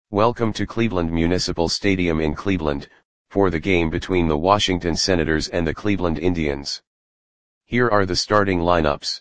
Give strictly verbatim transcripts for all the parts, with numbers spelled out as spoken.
Welcome to Cleveland Municipal Stadium in Cleveland, for the game between the Washington Senators and the Cleveland Indians. Here are the starting lineups.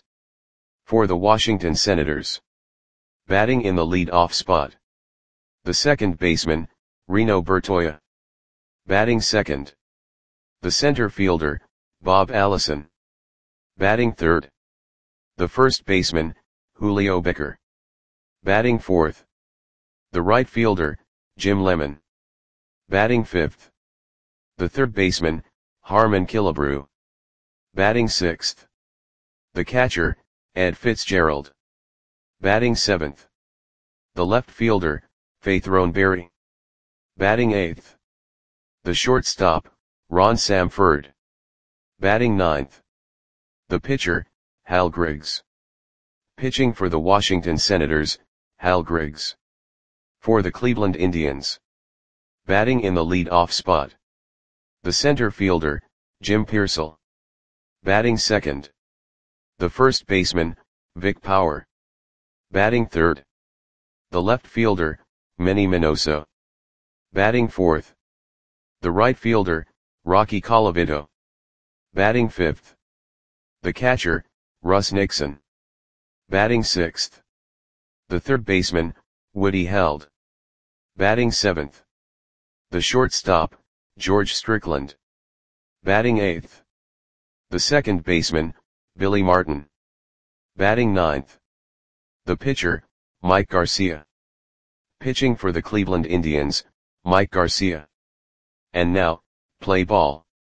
For the Washington Senators. Batting in the lead-off spot. The second baseman, Reno Bertoia. Batting second. The center fielder, Bob Allison. Batting third. The first baseman, Julio Becker. Batting fourth. The right fielder, Jim Lemon. Batting fifth. The third baseman, Harmon Killebrew. Batting sixth. The catcher, Ed Fitzgerald. Batting seventh. The left fielder, Faith Roneberry. Batting eighth. The shortstop, Ron Samford. Batting ninth. The pitcher, Hal Griggs. Pitching for the Washington Senators, Hal Griggs. For the Cleveland Indians. Batting in the lead-off spot. The center fielder, Jim Piersall. Batting second. The first baseman, Vic Power. Batting third. The left fielder, Manny Minoso. Batting fourth. The right fielder, Rocky Colavito. Batting fifth. The catcher, Russ Nixon. Batting sixth. The third baseman, Woody Held. Batting seventh. The shortstop, George Strickland. Batting eighth. The second baseman, Billy Martin. Batting ninth. The pitcher, Mike Garcia. Pitching for the Cleveland Indians, Mike Garcia. And now, play ball.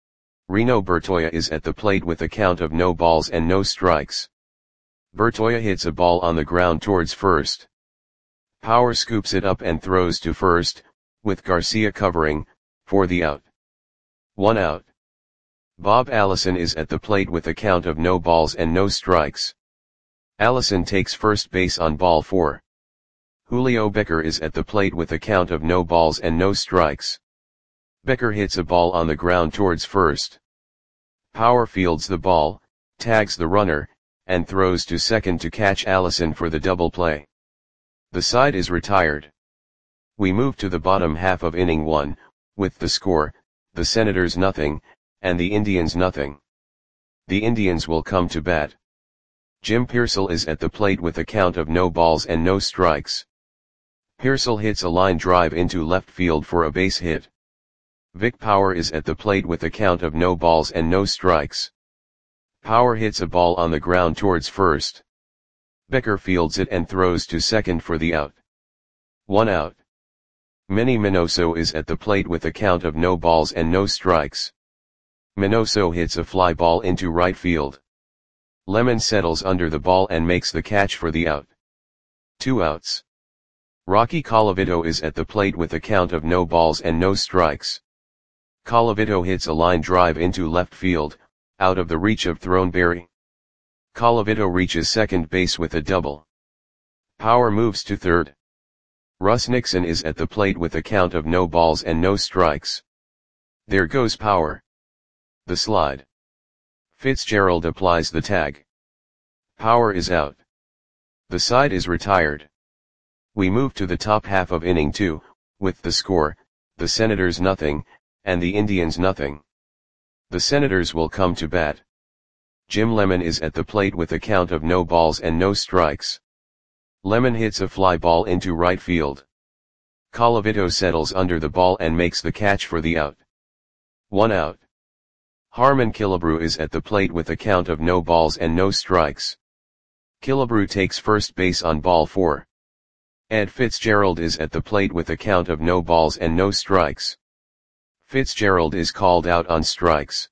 Reno Bertoia is at the plate with a count of no balls and no strikes. Bertoia hits a ball on the ground towards first. Power scoops it up and throws to first, with Garcia covering, for the out. One out. Bob Allison is at the plate with a count of no balls and no strikes. Allison takes first base on ball four. Julio Becker is at the plate with a count of no balls and no strikes. Becker hits a ball on the ground towards first. Power fields the ball, tags the runner, and throws to second to catch Allison for the double play. The side is retired. We move to the bottom half of inning one, with the score, the Senators nothing, and the Indians nothing. The Indians will come to bat. Jim Piersall is at the plate with a count of no balls and no strikes. Piersall hits a line drive into left field for a base hit. Vic Power is at the plate with a count of no balls and no strikes. Power hits a ball on the ground towards first. Becker fields it and throws to second for the out. One out. Manny Minoso is at the plate with a count of no balls and no strikes. Minoso hits a fly ball into right field. Lemon settles under the ball and makes the catch for the out. Two outs. Rocky Colavito is at the plate with a count of no balls and no strikes. Colavito hits a line drive into left field, out of the reach of Throneberry. Colavito reaches second base with a double. Power moves to third. Russ Nixon is at the plate with a count of no balls and no strikes. There goes Power. The slide. Fitzgerald applies the tag. Power is out. The side is retired. We move to the top half of inning two, with the score, the Senators nothing, and the Indians nothing. The Senators will come to bat. Jim Lemon is at the plate with a count of no balls and no strikes. Lemon hits a fly ball into right field. Colavito settles under the ball and makes the catch for the out. One out. Harmon Killebrew is at the plate with a count of no balls and no strikes. Killebrew takes first base on ball four. Ed Fitzgerald is at the plate with a count of no balls and no strikes. Fitzgerald is called out on strikes.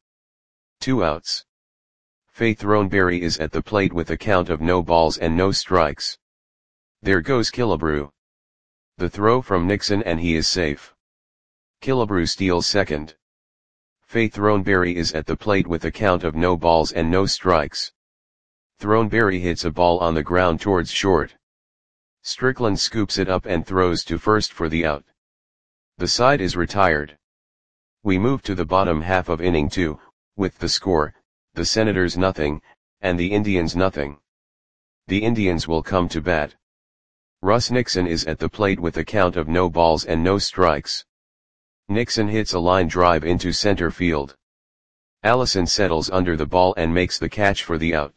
Two outs. Faith Roneberry is at the plate with a count of no balls and no strikes. There goes Killebrew. The throw from Nixon and he is safe. Killebrew steals second. Faith Roneberry is at the plate with a count of no balls and no strikes. Throneberry hits a ball on the ground towards short. Strickland scoops it up and throws to first for the out. The side is retired. We move to the bottom half of inning two, with the score, the Senators nothing, and the Indians nothing. The Indians will come to bat. Russ Nixon is at the plate with a count of no balls and no strikes. Nixon hits a line drive into center field. Allison settles under the ball and makes the catch for the out.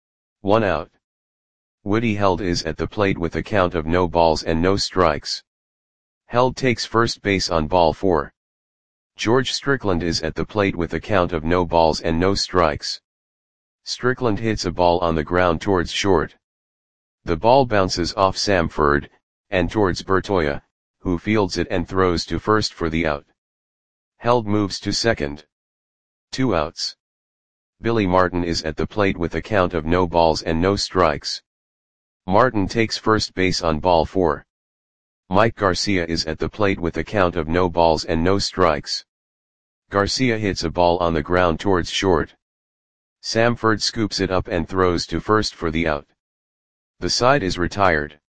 One out. Woody Held is at the plate with a count of no balls and no strikes. Held takes first base on ball four. George Strickland is at the plate with a count of no balls and no strikes. Strickland hits a ball on the ground towards short. The ball bounces off Samford, and towards Bertoia, who fields it and throws to first for the out. Held moves to second. Two outs. Billy Martin is at the plate with a count of no balls and no strikes. Martin takes first base on ball four. Mike Garcia is at the plate with a count of no balls and no strikes. Garcia hits a ball on the ground towards short. Samford scoops it up and throws to first for the out. The side is retired.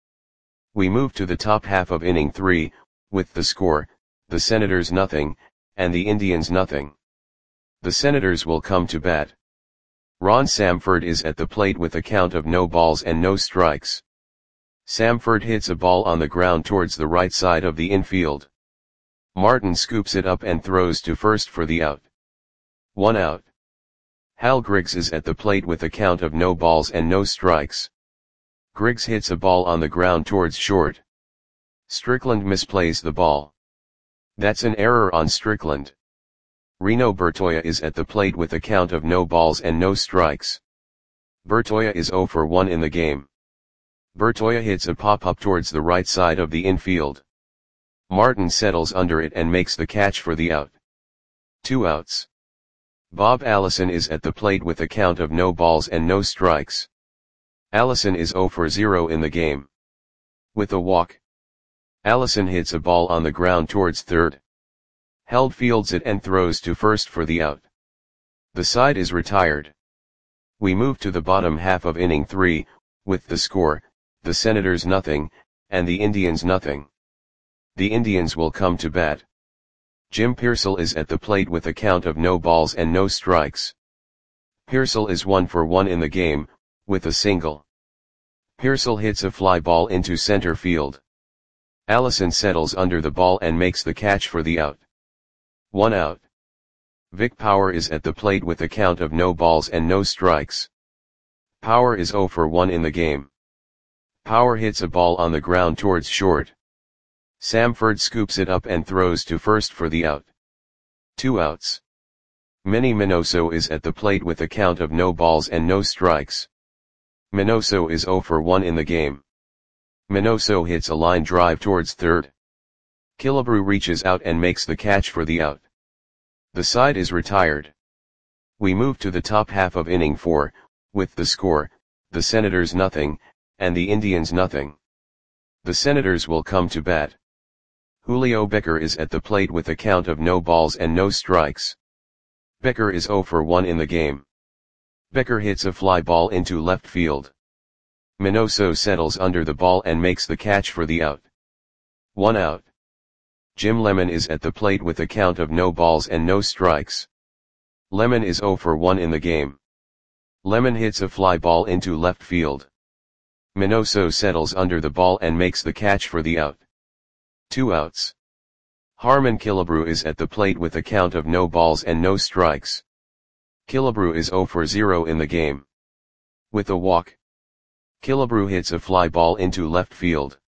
We move to the top half of inning three, with the score, the Senators nothing, and the Indians nothing. The Senators will come to bat. Ron Samford is at the plate with a count of no balls and no strikes. Samford hits a ball on the ground towards the right side of the infield. Martin scoops it up and throws to first for the out. One out. Hal Griggs is at the plate with a count of no balls and no strikes. Griggs hits a ball on the ground towards short. Strickland misplays the ball. That's an error on Strickland. Reno Bertoia is at the plate with a count of no balls and no strikes. Bertoia is zero for one in the game. Bertoia hits a pop-up towards the right side of the infield. Martin settles under it and makes the catch for the out. Two outs. Bob Allison is at the plate with a count of no balls and no strikes. Allison is zero for zero in the game. With a walk. Allison hits a ball on the ground towards third. Held fields it and throws to first for the out. The side is retired. We move to the bottom half of inning three, with the score, the Senators nothing, and the Indians nothing. The Indians will come to bat. Jim Pearsall is at the plate with a count of no balls and no strikes. Pearsall is one for one in the game, with a single. Pearsall hits a fly ball into center field. Allison settles under the ball and makes the catch for the out. One out. Vic Power is at the plate with a count of no balls and no strikes. Power is zero for one in the game. Power hits a ball on the ground towards short. Samford scoops it up and throws to first for the out. Two outs. Manny Minoso is at the plate with a count of no balls and no strikes. Minoso is zero for one in the game. Minoso hits a line drive towards third. Killebrew reaches out and makes the catch for the out. The side is retired. We move to the top half of inning four, with the score, the Senators nothing, and the Indians nothing. The Senators will come to bat. Julio Becker is at the plate with a count of no balls and no strikes. Becker is zero for one in the game. Becker hits a fly ball into left field. Minoso settles under the ball and makes the catch for the out. One out. Jim Lemon is at the plate with a count of no balls and no strikes. Lemon is zero for one in the game. Lemon hits a fly ball into left field. Minoso settles under the ball and makes the catch for the out. Two outs. Harmon Killebrew is at the plate with a count of no balls and no strikes. Killebrew is zero for zero in the game. With a walk. Killebrew hits a fly ball into left field.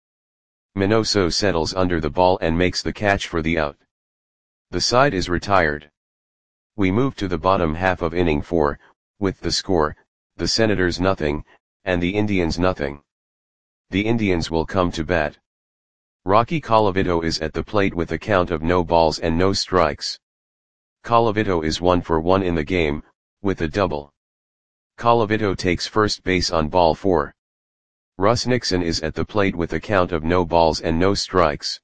Minoso settles under the ball and makes the catch for the out. The side is retired. We move to the bottom half of inning four, with the score, the Senators nothing, and the Indians nothing. The Indians will come to bat. Rocky Colavito is at the plate with a count of no balls and no strikes. Colavito is one for one in the game, with a double. Colavito takes first base on ball four. Russ Nixon is at the plate with a count of no balls and no strikes.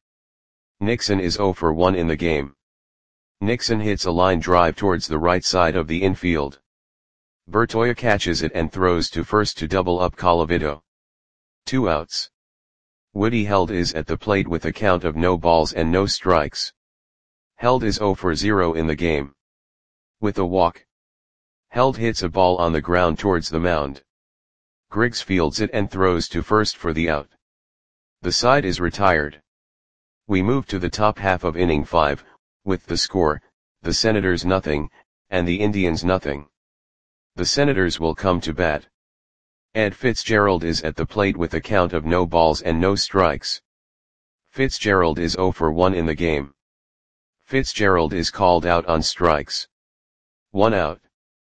Nixon is zero for one in the game. Nixon hits a line drive towards the right side of the infield. Bertoia catches it and throws to first to double up Colavito. Two outs. Woody Held is at the plate with a count of no balls and no strikes. Held is zero for zero in the game. With a walk. Held hits a ball on the ground towards the mound. Griggs fields it and throws to first for the out. The side is retired. We move to the top half of inning five, with the score, the Senators nothing, and the Indians nothing. The Senators will come to bat. Ed Fitzgerald is at the plate with a count of no balls and no strikes. Fitzgerald is oh for one in the game. Fitzgerald is called out on strikes. One out.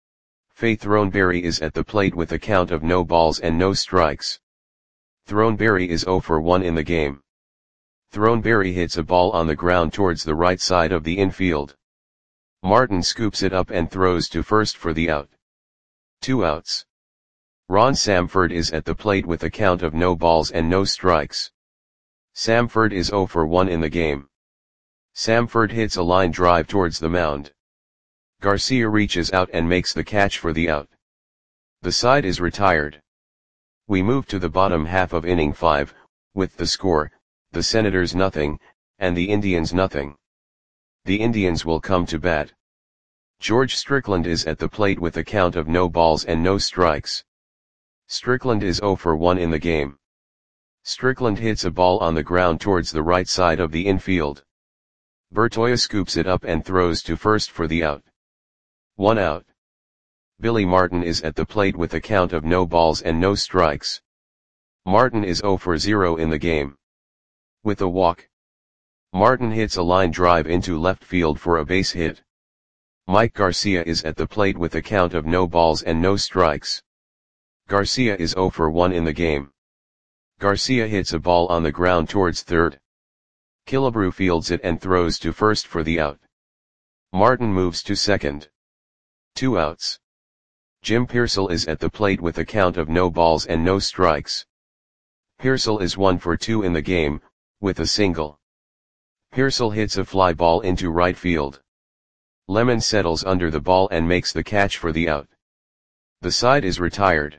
Faith Throneberry is at the plate with a count of no balls and no strikes. Throneberry is oh for one in the game. Throneberry hits a ball on the ground towards the right side of the infield. Martin scoops it up and throws to first for the out. Two outs. Ron Samford is at the plate with a count of no balls and no strikes. Samford is oh for one in the game. Samford hits a line drive towards the mound. Garcia reaches out and makes the catch for the out. The side is retired. We move to the bottom half of inning five, with the score, the Senators nothing, and the Indians nothing. The Indians will come to bat. George Strickland is at the plate with a count of no balls and no strikes. Strickland is oh for one in the game. Strickland hits a ball on the ground towards the right side of the infield. Bertoia scoops it up and throws to first for the out. One out. Billy Martin is at the plate with a count of no balls and no strikes. Martin is oh for zero in the game. With a walk. Martin hits a line drive into left field for a base hit. Mike Garcia is at the plate with a count of no balls and no strikes. Garcia is oh for one in the game. Garcia hits a ball on the ground towards third. Killebrew fields it and throws to first for the out. Martin moves to second. Two outs. Jim Pearsall is at the plate with a count of no balls and no strikes. Pearsall is one for two in the game, with a single. Pearsall hits a fly ball into right field. Lemon settles under the ball and makes the catch for the out. The side is retired.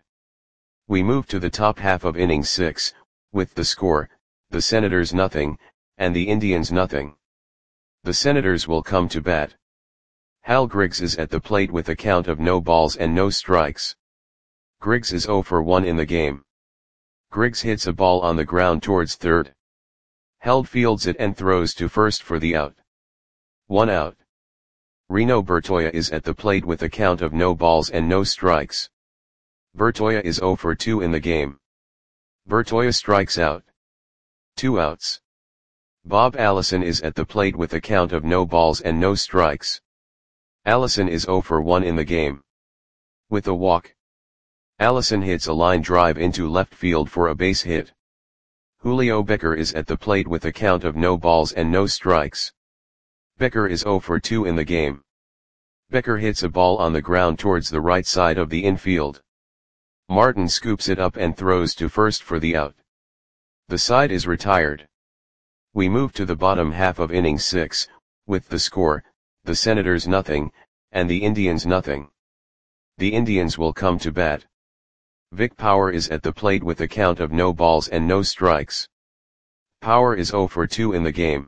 We move to the top half of inning six, with the score, the Senators nothing, and the Indians nothing. The Senators will come to bat. Hal Griggs is at the plate with a count of no balls and no strikes. Griggs is oh for one in the game. Griggs hits a ball on the ground towards third. Held fields it and throws to first for the out. One out. Reno Bertoia is at the plate with a count of no balls and no strikes. Bertoia is oh for two in the game. Bertoia strikes out. Two outs. Bob Allison is at the plate with a count of no balls and no strikes. Allison is oh for one in the game. With a walk. Allison hits a line drive into left field for a base hit. Julio Becker is at the plate with a count of no balls and no strikes. Becker is oh for two in the game. Becker hits a ball on the ground towards the right side of the infield. Martin scoops it up and throws to first for the out. The side is retired. We move to the bottom half of inning six, with the score, the Senators nothing, and the Indians nothing. The Indians will come to bat. Vic Power is at the plate with a count of no balls and no strikes. Power is oh for two in the game.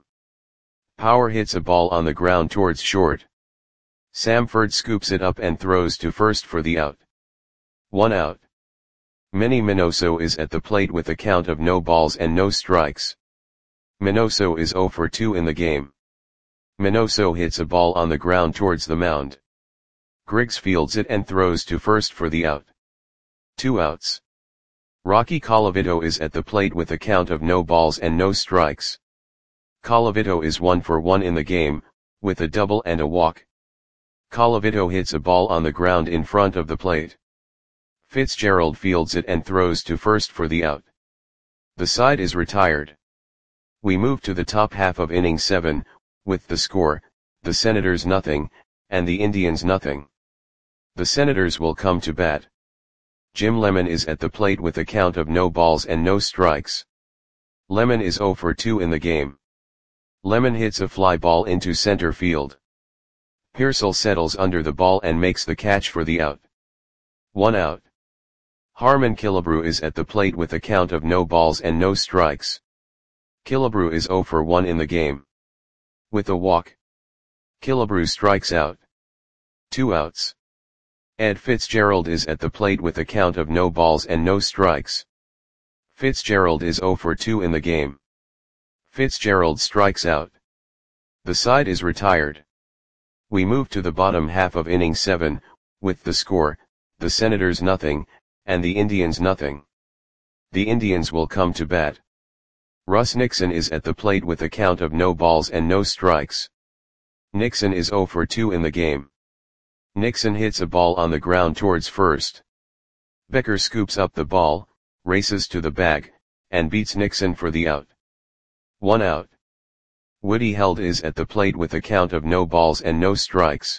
Power hits a ball on the ground towards short. Samford scoops it up and throws to first for the out. One out. Manny Minoso is at the plate with a count of no balls and no strikes. Minoso is oh for two in the game. Minoso hits a ball on the ground towards the mound. Griggs fields it and throws to first for the out. Two outs. Rocky Colavito is at the plate with a count of no balls and no strikes. Colavito is one for one in the game, with a double and a walk. Colavito hits a ball on the ground in front of the plate. Fitzgerald fields it and throws to first for the out. The side is retired. We move to the top half of inning seven, with the score, the Senators nothing, and the Indians nothing. The Senators will come to bat. Jim Lemon is at the plate with a count of no balls and no strikes. Lemon is oh for two in the game. Lemon hits a fly ball into center field. Pearsall settles under the ball and makes the catch for the out. One out. Harmon Killebrew is at the plate with a count of no balls and no strikes. Killebrew is oh for one in the game. With a walk. Killebrew strikes out. Two outs. Ed Fitzgerald is at the plate with a count of no balls and no strikes. Fitzgerald is zero for two in the game. Fitzgerald strikes out. The side is retired. We move to the bottom half of inning seven, with the score, the Senators nothing, and the Indians nothing. The Indians will come to bat. Russ Nixon is at the plate with a count of no balls and no strikes. Nixon is zero for two in the game. Nixon hits a ball on the ground towards first. Becker scoops up the ball, races to the bag, and beats Nixon for the out. One out. Woody Held is at the plate with a count of no balls and no strikes.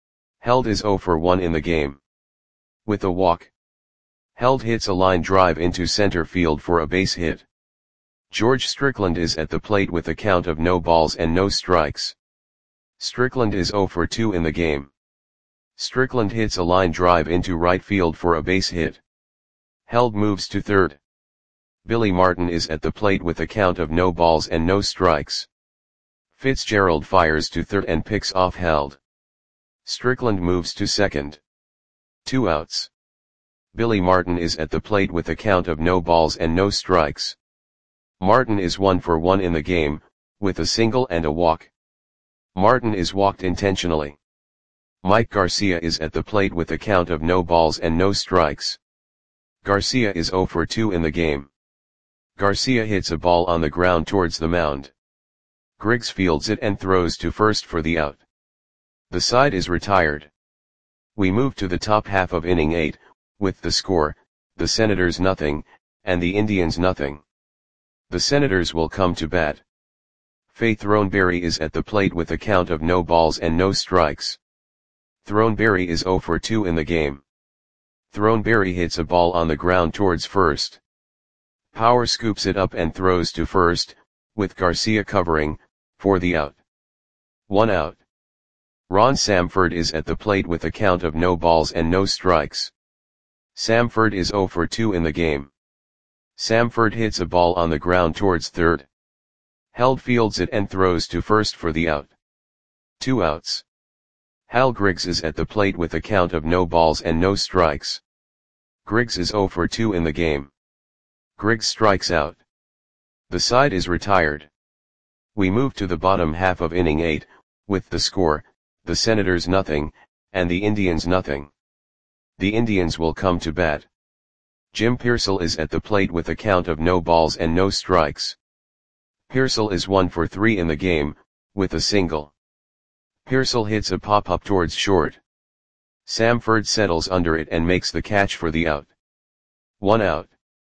Held is zero for one in the game. With a walk. Held hits a line drive into center field for a base hit. George Strickland is at the plate with a count of no balls and no strikes. Strickland is zero for two in the game. Strickland hits a line drive into right field for a base hit. Held moves to third. Billy Martin is at the plate with a count of no balls and no strikes. Fitzgerald fires to third and picks off Held. Strickland moves to second. Two outs. Billy Martin is at the plate with a count of no balls and no strikes. Martin is one for one in the game, with a single and a walk. Martin is walked intentionally. Mike Garcia is at the plate with a count of no balls and no strikes. Garcia is zero for two in the game. Garcia hits a ball on the ground towards the mound. Griggs fields it and throws to first for the out. The side is retired. We move to the top half of inning eight, with the score, the Senators nothing, and the Indians nothing. The Senators will come to bat. Faye Throneberry is at the plate with a count of no balls and no strikes. Throneberry is zero for two in the game. Throneberry hits a ball on the ground towards first. Power scoops it up and throws to first, with Garcia covering, for the out. One out. Ron Samford is at the plate with a count of no balls and no strikes. Samford is zero for two in the game. Samford hits a ball on the ground towards third. Held fields it and throws to first for the out. Two outs. Hal Griggs is at the plate with a count of no balls and no strikes. Griggs is zero for two in the game. Griggs strikes out. The side is retired. We move to the bottom half of inning eight, with the score, the Senators nothing, and the Indians nothing. The Indians will come to bat. Jim Pearsall is at the plate with a count of no balls and no strikes. Pearsall is one for three in the game, with a single. Pearsall hits a pop-up towards short. Samford settles under it and makes the catch for the out. One out.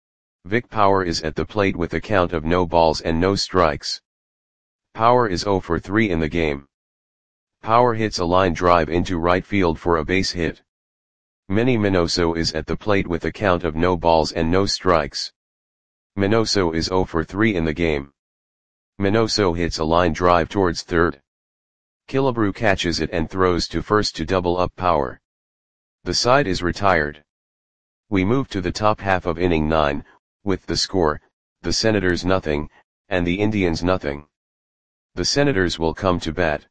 Vic Power is at the plate with a count of no balls and no strikes. Power is zero for three in the game. Power hits a line drive into right field for a base hit. Manny Minoso is at the plate with a count of no balls and no strikes. Minoso is zero for three in the game. Minoso hits a line drive towards third. Killebrew catches it and throws to first to double up Power. The side is retired. We move to the top half of inning nine, with the score, the Senators nothing, and the Indians nothing. The Senators will come to bat.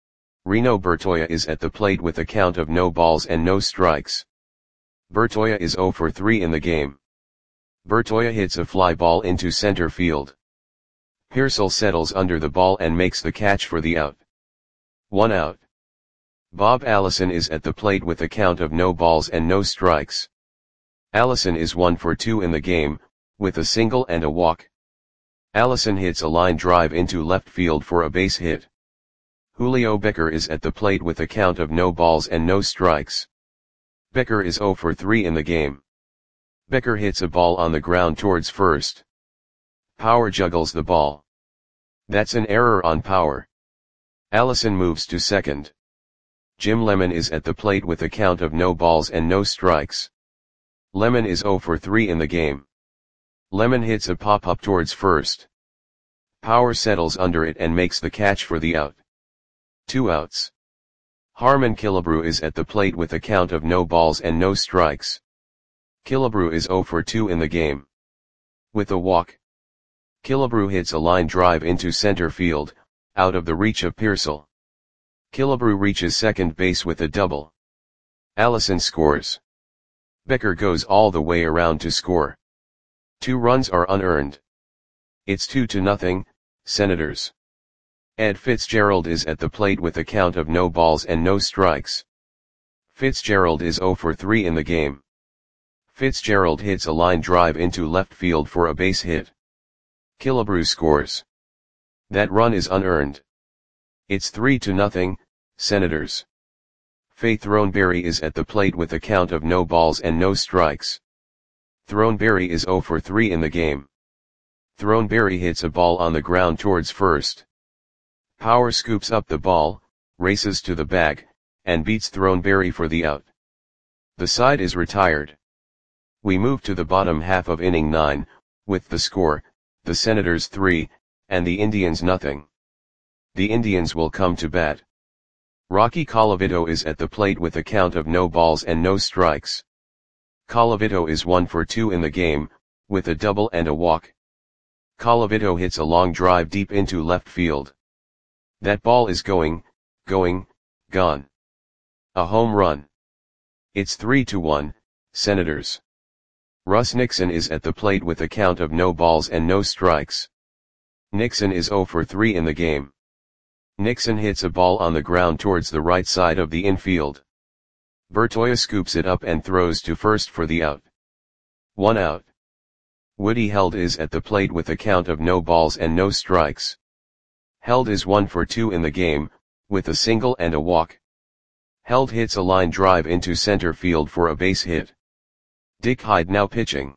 Reno Bertoia is at the plate with a count of no balls and no strikes. Bertoia is zero for three in the game. Bertoia hits a fly ball into center field. Pearsall settles under the ball and makes the catch for the out. One out. Bob Allison is at the plate with a count of no balls and no strikes. Allison is one for two in the game, with a single and a walk. Allison hits a line drive into left field for a base hit. Julio Becker is at the plate with a count of no balls and no strikes. Becker is zero for three in the game. Becker hits a ball on the ground towards first. Power juggles the ball. That's an error on Power. Allison moves to second. Jim Lemon is at the plate with a count of no balls and no strikes. Lemon is zero for three in the game. Lemon hits a pop-up towards first. Power settles under it and makes the catch for the out. Two outs. Harmon Killebrew is at the plate with a count of no balls and no strikes. Killebrew is zero for two in the game. With a walk. Killebrew hits a line drive into center field, out of the reach of Pearsall. Killebrew reaches second base with a double. Allison scores. Becker goes all the way around to score. Two runs are unearned. It's two to nothing, Senators. Ed Fitzgerald is at the plate with a count of no balls and no strikes. Fitzgerald is oh for three in the game. Fitzgerald hits a line drive into left field for a base hit. Killebrew scores. That run is unearned. It's three to nothing, Senators. Faye Throneberry is at the plate with a count of no balls and no strikes. Throneberry is oh for three in the game. Throneberry hits a ball on the ground towards first. Power scoops up the ball, races to the bag, and beats Throneberry for the out. The side is retired. We move to the bottom half of inning nine, with the score, the Senators three, and the Indians nothing. The Indians will come to bat. Rocky Colavito is at the plate with a count of no balls and no strikes. Colavito is one for two in the game, with a double and a walk. Colavito hits a long drive deep into left field. That ball is going, going, gone. A home run. It's three to one, Senators. Russ Nixon is at the plate with a count of no balls and no strikes. Nixon is oh for three in the game. Nixon hits a ball on the ground towards the right side of the infield. Bertoia scoops it up and throws to first for the out. One out. Woody Held is at the plate with a count of no balls and no strikes. Held is one for two in the game, with a single and a walk. Held hits a line drive into center field for a base hit. Dick Hyde now pitching.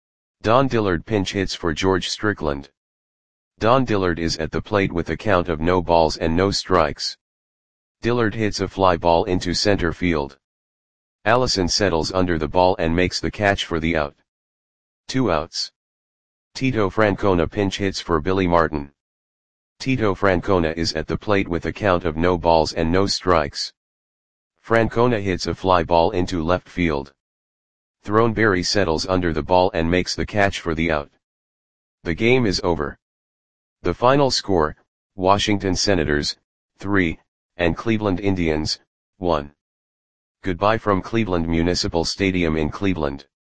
Don Dillard pinch hits for George Strickland. Don Dillard is at the plate with a count of no balls and no strikes. Dillard hits a fly ball into center field. Allison settles under the ball and makes the catch for the out. Two outs. Tito Francona pinch hits for Billy Martin. Tito Francona is at the plate with a count of no balls and no strikes. Francona hits a fly ball into left field. Throneberry settles under the ball and makes the catch for the out. The game is over. The final score, Washington Senators, three, and Cleveland Indians, one. Goodbye from Cleveland Municipal Stadium in Cleveland.